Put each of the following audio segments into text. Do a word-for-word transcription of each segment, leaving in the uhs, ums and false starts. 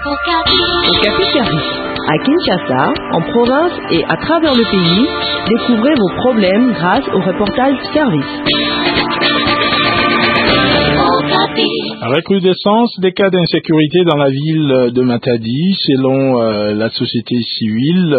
Okapi Service. À Kinshasa, en province et à travers le pays, découvrez vos problèmes grâce au reportage service. Recrudescence des cas d'insécurité dans la ville de Matadi, selon euh, la société civile.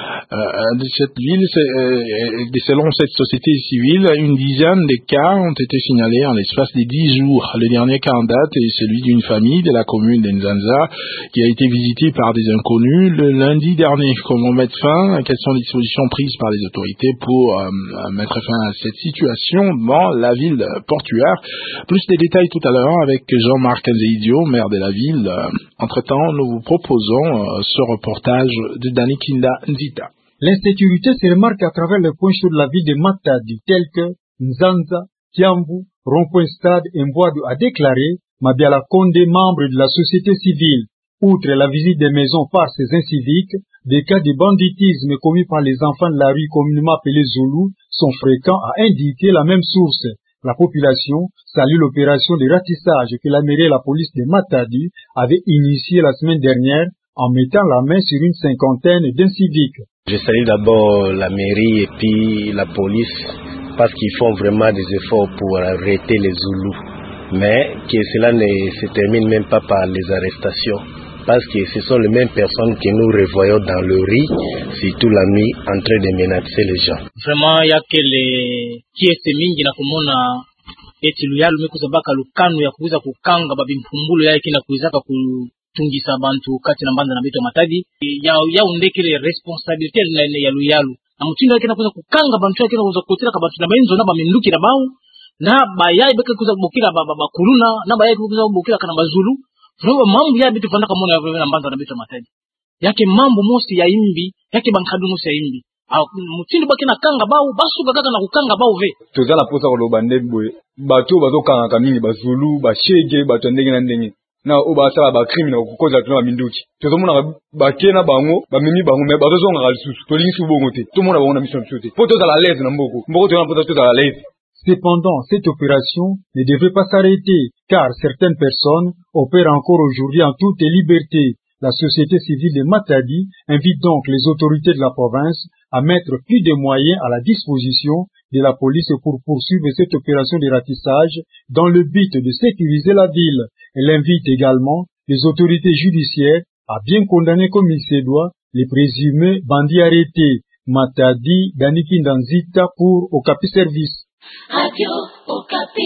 Euh, de cette ville, euh, selon cette société civile, une dizaine de cas ont été signalés en l'espace des dix jours. Le dernier cas en date est celui d'une famille de la commune d'Nzanza qui a été visitée par des inconnus le lundi dernier. Comment mettre fin? Quelles sont les dispositions prises par les autorités pour euh, mettre fin à cette situation dans la ville portuaire? Plus de détails tout à l'heure avec Jean-Marc Nzeidio, maire de la ville. Entre-temps, nous vous proposons euh, ce reportage de Danikinda Nzita. L'insécurité se remarque à travers les points chauds de la ville de Matadi, tels que Nzanza, Tiambu, Rond-Point Stade et Mboadou, a déclaré Mabiala Kondé, membre de la société civile. Outre la visite des maisons par ces inciviques, des cas de banditisme commis par les enfants de la rue communément appelés Zoulou sont fréquents, a indiqué la même source. La population salue l'opération de ratissage que la mairie et la police de Matadi avaient initiée la semaine dernière en mettant la main sur une cinquantaine d'inciviques. Je salue d'abord la mairie et puis la police parce qu'ils font vraiment des efforts pour arrêter les Zoulous. Mais que cela ne se termine même pas par les arrestations. Parce que ce sont les mêmes personnes que nous revoyons dans le riz, surtout la nuit, en train de menacer les gens. Vraiment, il y a que les kiesi mingi na kumona eti luyalu mekuza baka lukanu ya kuuza kukanga babi mpumbulu yake na kuizaka kutungisa bantu kati na mbanda na bitu Matadi ya ya undekele responsabilité na ya luyalu na mutindo yake na kuuza kukanga bantu yake na kuuza kutira kabatu na benzo na baminduki na bawo na bayai beka kuuza kubukira baba bakuluna na bayai kuuza kubukira kana bazulu. Vraiment mambo ya bitu fanda kama na na mbanda na bitu Matadi yake mambo mosi ya imbi yake bankadu mosi ya imbi mutindo baki na kanga bawo basuka kaka na kukanga bawo ve tozala posa ko lobande boye bato bazokanga kamini bazulu bashege bato ndenge na ndenge na o basala ba criminal ko koza tuna minduki tozomona bakena bango bamemi bango me bazozonga kalisusu tolingi bongo te tout monde bango na mission tsote po tozala l'aise na mboko mboko tozala po tozala l'aise. Cependant, cette opération ne devait pas s'arrêter, car certaines personnes opèrent encore aujourd'hui en toute liberté. La société civile de Matadi invite donc les autorités de la province à mettre plus de moyens à la disposition de la police pour poursuivre cette opération de ratissage dans le but de sécuriser la ville. Elle invite également les autorités judiciaires à bien condamner comme il se doit les présumés bandits arrêtés. Matadi, Danikinda Nzita pour Okapi Service. Radio Okapi.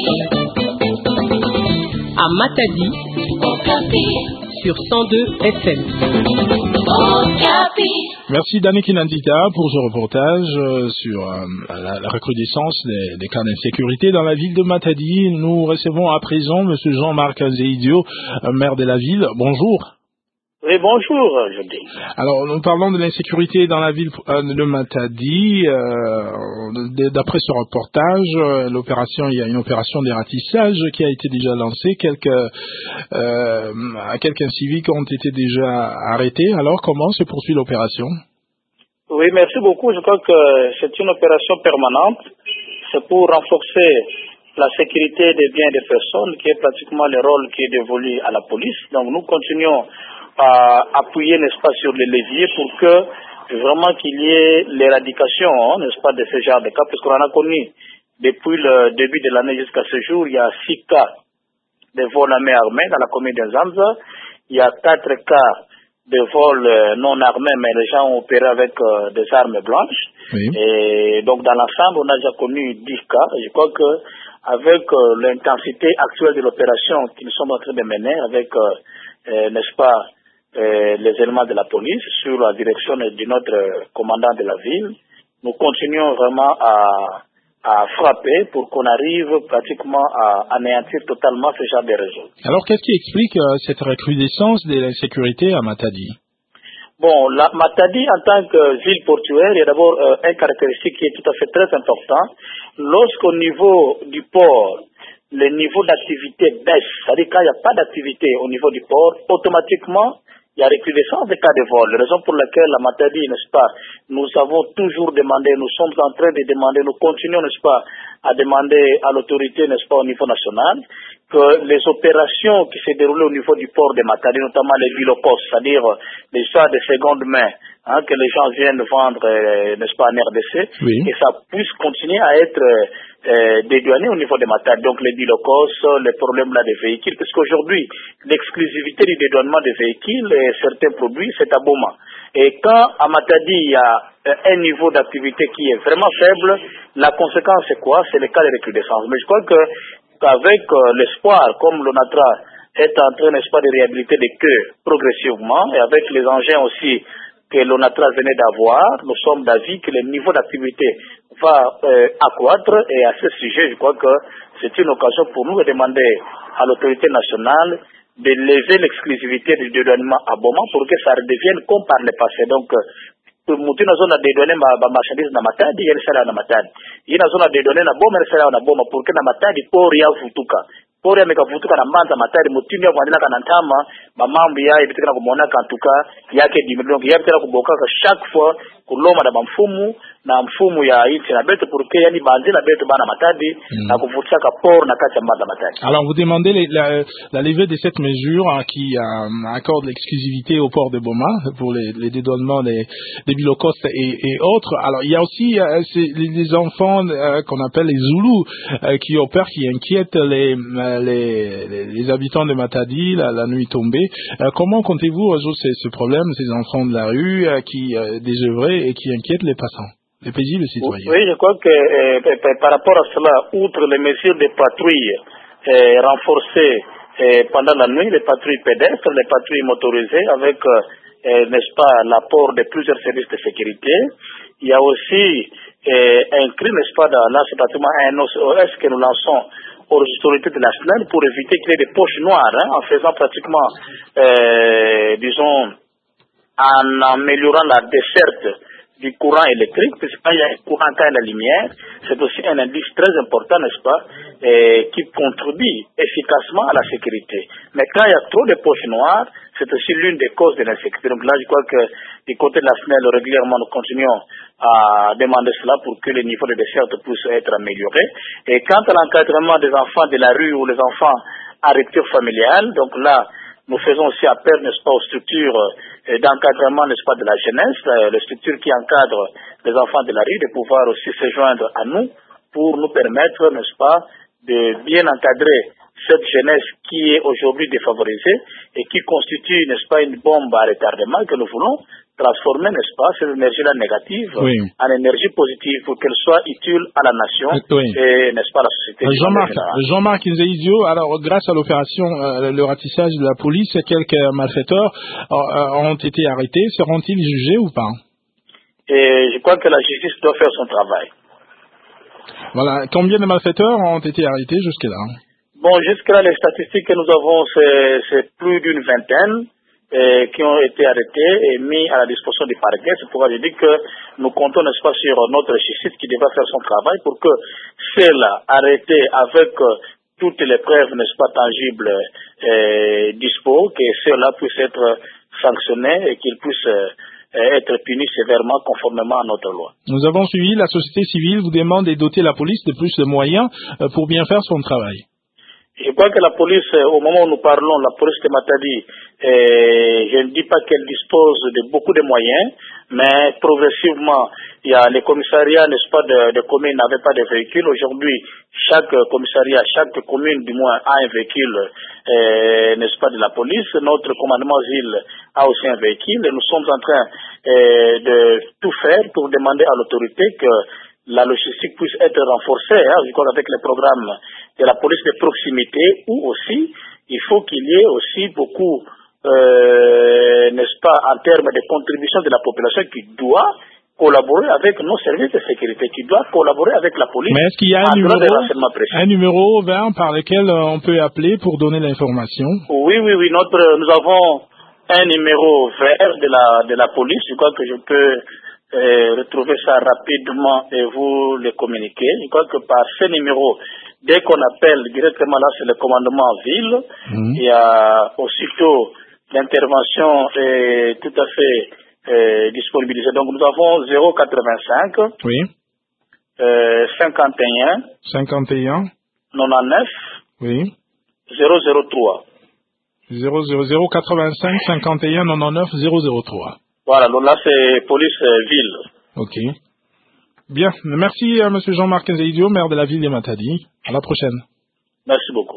À Matadi, Okapi. Sur cent deux F M. Okapi. Merci Danikinda Nzita pour ce reportage euh, sur euh, la, la recrudescence des, des cas d'insécurité dans la ville de Matadi. Nous recevons à présent Monsieur Jean-Marc Nzeidio, euh, maire de la ville. Bonjour. Oui, bonjour, je dis. Alors, nous parlons de l'insécurité dans la ville de Matadi. Euh, d'après ce reportage, l'opération, il y a une opération de ratissage qui a été déjà lancée. Quelques, euh, quelques civiques ont été déjà arrêtés. Alors, comment se poursuit l'opération? Oui, merci beaucoup. Je crois que c'est une opération permanente. C'est pour renforcer la sécurité des biens des personnes, qui est pratiquement le rôle qui est dévolu à la police. Donc, nous continuons à appuyer, n'est-ce pas, sur les leviers pour que vraiment qu'il y ait l'éradication, hein, n'est-ce pas, de ce genre de cas, parce qu'on en a connu depuis le début de l'année jusqu'à ce jour. Il y a six cas de vols à main armée dans la commune de Nzanza. Il y a quatre cas de vols non armés, mais les gens ont opéré avec euh, des armes blanches. Oui. Et donc dans l'ensemble, on a déjà connu dix cas. Je crois que avec euh, l'intensité actuelle de l'opération que nous sommes en train de mener, avec, euh, euh, n'est-ce pas, Euh, les éléments de la police sur la direction de notre commandant de la ville, nous continuons vraiment à, à frapper pour qu'on arrive pratiquement à anéantir totalement ce genre de réseau. Alors qu'est-ce qui explique euh, cette recrudescence de l'insécurité à Matadi? Bon, la Matadi en tant que ville portuaire, il y a d'abord euh, un caractéristique qui est tout à fait très important. Lorsqu'au niveau du port, le niveau d'activité baisse, c'est-à-dire quand il n'y a pas d'activité au niveau du port, automatiquement, il y a recrudescence des cas de vol. La raison pour laquelle la Matadi, n'est-ce pas, nous avons toujours demandé, nous sommes en train de demander, nous continuons, n'est-ce pas, à demander à l'autorité, n'est-ce pas, au niveau national, que les opérations qui se déroulaient au niveau du port de Matadi, notamment les vilocos, c'est-à-dire les histoires de seconde main, hein, que les gens viennent vendre, euh, n'est-ce pas, en R D C, oui. et ça puisse continuer à être euh, dédouané au niveau de Matadi. Donc les vilocos, les problèmes là des véhicules, parce qu'aujourd'hui, l'exclusivité du dédouanement des véhicules et certains produits, c'est à Boma. Et quand à Matadi, il y a un niveau d'activité qui est vraiment faible, la conséquence c'est quoi? C'est le cas de recrudescence. Mais je crois que qu'avec euh, l'espoir, comme l'ONATRA est en train, n'est-ce pas, de réhabiliter des queues progressivement, et avec les engins aussi que l'ONATRA venait d'avoir, nous sommes d'avis que le niveau d'activité va euh, accroître, et à ce sujet, je crois que c'est une occasion pour nous de demander à l'autorité nationale de lever l'exclusivité du dédouanement à Boma pour que ça redevienne comme par le passé. Donc, mutu na zona dédouaner ma ba marchandise na Matadi yele sala na Matadi ina zona dédouaner na Boma yele sala na Boma pour que na Matadi pori ya vutuka pori ya mekavutuka na Mbanza Matadi mutini ya kuandila kana ntama mamambo ya ibitika na kumona kantuka yake dimilong ya bitela kuboka chaque fois kuloma na mfumu na mfumu ya nchi na beto pour que yani banzila beto bana Matadi mm. na kuvutisha ka port na kati ya Mbanza Matadi. Alors vous demandez les, la, la levée de cette mesure hein, qui euh, accorde l'exclusivité au port de Boma pour les, les dédouanements des, des bilocostes et, et autres. Alors il y a aussi euh, les, les enfants euh, qu'on appelle les Zoulous euh, qui opèrent, qui inquiètent les, les, les, les habitants de Matadi la, la nuit tombée. Euh, comment comptez-vous résoudre ces, ce problème, ces enfants de la rue euh, qui euh, désœuvrés et qui inquiètent les passants, les paisibles citoyens? Oui, je crois que euh, par rapport à cela, outre les mesures de patrouille euh, renforcées euh, pendant la nuit, les patrouilles pédestres, les patrouilles motorisées avec, euh, n'est-ce pas, l'apport de plusieurs services de sécurité, il y a aussi euh, un cri, n'est-ce pas, dans, là c'est pratiquement un O S que nous lançons aux autorités de la S N E L pour éviter qu'il y ait des poches noires, hein, en faisant pratiquement, euh, disons, en améliorant la desserte du courant électrique, puisque quand il y a un courant, quand il y a la lumière, c'est aussi un indice très important, n'est-ce pas, et qui contribue efficacement à la sécurité. Mais quand il y a trop de poches noires, c'est aussi l'une des causes de l'insécurité. Donc là, je crois que du côté de la S N E L, régulièrement, nous continuons à demander cela pour que le niveau de desserte puisse être amélioré. Et quant à l'encadrement des enfants de la rue ou les enfants à rupture familiale, donc là, nous faisons aussi appel, n'est-ce pas, aux structures euh, d'encadrement, n'est-ce pas, de la jeunesse, euh, les structures qui encadrent les enfants de la rue, de pouvoir aussi se joindre à nous pour nous permettre, n'est-ce pas, de bien encadrer cette jeunesse qui est aujourd'hui défavorisée et qui constitue, n'est-ce pas, une bombe à retardement que nous voulons transformer, n'est-ce pas, cette énergie-là négative oui. en énergie positive pour qu'elle soit utile à la nation oui. et, n'est-ce pas, à la société. Jean-Marc, Jean-Marc Nzeizio, alors grâce à l'opération, euh, le ratissage de la police, quelques malfaiteurs euh, ont été arrêtés. Seront-ils jugés ou pas? Et je crois que la justice doit faire son travail. Voilà. Combien de malfaiteurs ont été arrêtés jusque-là? Bon, jusque-là, les statistiques que nous avons, c'est plus d'une vingtaine. Euh, qui ont été arrêtés et mis à la disposition du parquet. C'est pourquoi je dis que nous comptons, n'est-ce pas, sur notre justice qui devra faire son travail pour que ceux-là arrêtés avec euh, toutes les preuves, n'est-ce pas, tangibles, euh, dispo, que ceux-là puissent être sanctionnés et qu'ils puissent euh, être punis sévèrement conformément à notre loi. Nous avons suivi, la société civile vous demande de doter la police de plus de moyens euh, pour bien faire son travail. Je crois que la police, au moment où nous parlons, la police de Matadi, eh, je ne dis pas qu'elle dispose de beaucoup de moyens, mais progressivement, il y a les commissariats, n'est-ce pas, de, de communes n'avaient pas de véhicules. Aujourd'hui, chaque commissariat, chaque commune, du moins, a un véhicule, eh, n'est-ce pas, de la police. Notre commandement ville a aussi un véhicule. Et nous sommes en train eh, de tout faire pour demander à l'autorité que la logistique puisse être renforcée, hein, je crois, avec les programmes de la police de proximité, où aussi, il faut qu'il y ait aussi beaucoup, euh, n'est-ce pas, en termes de contribution de la population qui doit collaborer avec nos services de sécurité, qui doit collaborer avec la police. Mais est-ce qu'il y a un numéro, un numéro vert par lequel on peut appeler pour donner l'information? Oui, oui, oui, notre, nous avons un numéro vert de la, de la police, je crois que je peux Euh, retrouver ça rapidement et vous le communiquer. Je crois que par ce numéro, dès qu'on appelle directement là, c'est le commandement ville, mmh. il y a aussitôt l'intervention est tout à fait euh, disponibilisée. Donc nous avons zéro quatre-vingt-cinq, oui. euh, cinquante et un, cinquante et un, quatre-vingt-dix-neuf, oui. zéro zéro trois. zéro zéro zéro quatre-vingt-cinq cinquante et un quatre-vingt-neuf zéro zéro trois. Voilà, donc là c'est police euh, ville. Ok. Bien, merci à M. Jean-Marc Nzeidio, maire de la ville de Matadi. À la prochaine. Merci beaucoup.